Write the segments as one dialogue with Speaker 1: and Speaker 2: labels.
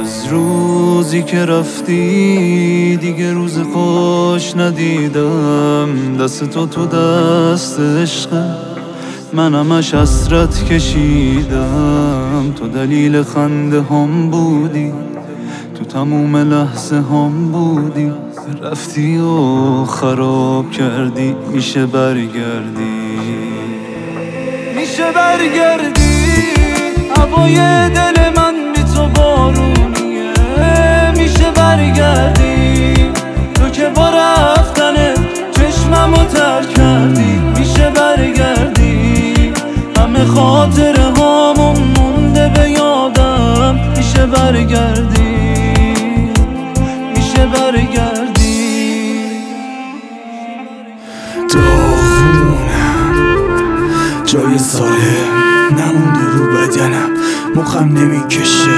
Speaker 1: از روزی که رفتی دیگه روز خوش ندیدم. دست تو دست عشقه، من همش حسرت کشیدم. تو دلیل خنده هم بودی، تو تموم لحظه هم بودی. رفتی و خراب کردی، میشه برگردی، میشه برگردی. هوای دل من بی تو بارونیه، میشه برگردی. تو که با رفتنه چشممو تر کردی، میشه برگردی. همه خاطره هامون مونده به یادم، میشه برگردی، میشه برگردی.
Speaker 2: داغونم، جای سالم نمونده رو بدنم، مخم نمیکشه.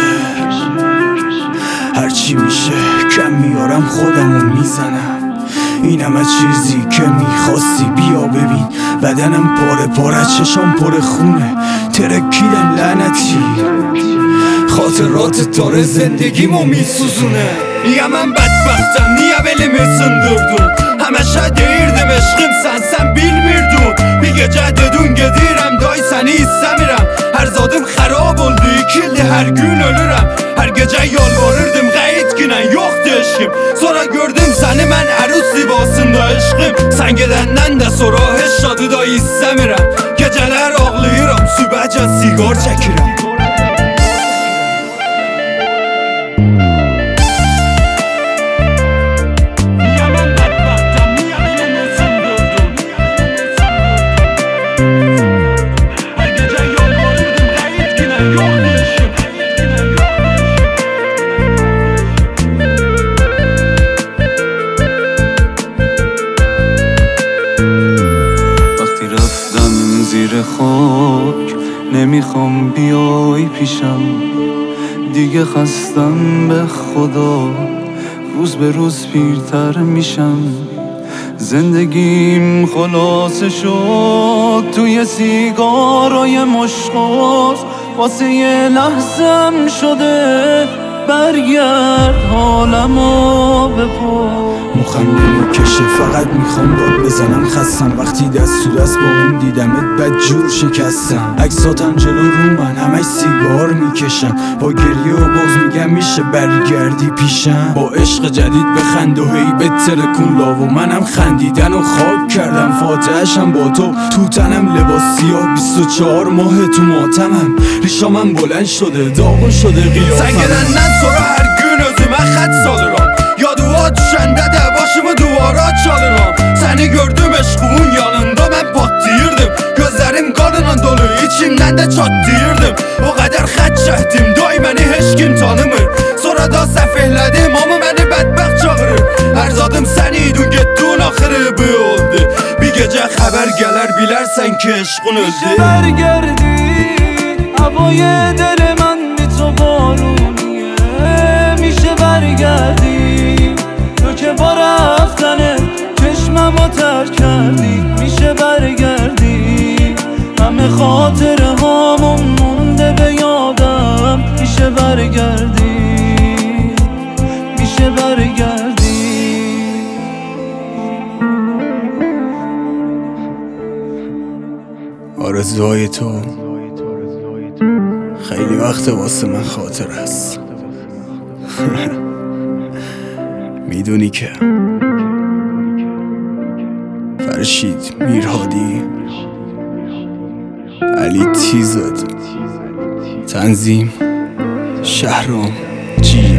Speaker 2: هرچی میشه کم میارم خودمو میزنم. این همه چیزی که میخواستی بیا ببین. بدنم پاره پاره، چشام پر خونه، ترکیدم لعنتی. خاطرات تاره زندگیمو میسوزونه. Ya ben bedbahtem, niye belimi sındırdın? Həməşə deyirdim eşqim sənsən bilmirdin. Bir gecə dedin gedirəm, day səni istəmirəm. Hər zadım xarab oldu, 2 ildir hər gün ölürəm. Hər gecə yalvarırdım qəyit günən yoxdu eşqim. Sonra gördüm səni mən ərus libasında eşqim. Sən gedəndən də sonra heç adı da istəmirəm. Gecələr ağlayıram, sübhəcən siqar çəkirəm.
Speaker 1: زیر خاک نمیخوام بیای پیشم دیگه، خستم به خدا، روز به روز پیرتر میشم. زندگیم خلاصه شد توی سیگارای مشخاص، واسه یه لحظم شده برگرد حالمو بپرس.
Speaker 2: مخم نمیکشه، فقط میخوام داد بزنم. خستم وقتی دست تو دست با اون دیدمت بد جور شکستم. عکساتم جلو رو من همش سیگار میکشم. با گریه و بغض میگم میشه برگردی پیشم. با عشق جدید بخند و هی بترکون لاو. منم خندیدن و خاک کردم، فاتحه‌شم با تو تنم لباس سیاه. 24 ماه تو ماتمم، ریشامم بلند شده داغون شده قیافم. Sen gedəndən sonra hər gün özümə xət salıram. Yadıma düşəndə də başımı duvara çalıram. Səni gördüm eşqumun yanında mən patlayırdım. Gözlərim qanla dolu, içimdən də çatlayırdım. O qədər xət çəkdim, day məni heç kim tanımır. Sonra da səhv elədim, amma məni bədbəxt çağırır. Hər zadım sən idin, getdin axırı bu oldu. Bir gecə xəbər gələr, bilərsən ki eşqun öldü.
Speaker 1: میشه برگردی. هوای دل من بی تو بارونیه، میشه برگردی. تو که با رفتنه چشممو تر کردی، میشه برگردی. همه خاطره هامون مونده به یادم، میشه برگردی، میشه برگردی.
Speaker 2: آرزوهای تو خیلی وقت واسه من خاطر است. میدونی که فرشید میرهادی، علی تیزاد، تنظیم شهرام جی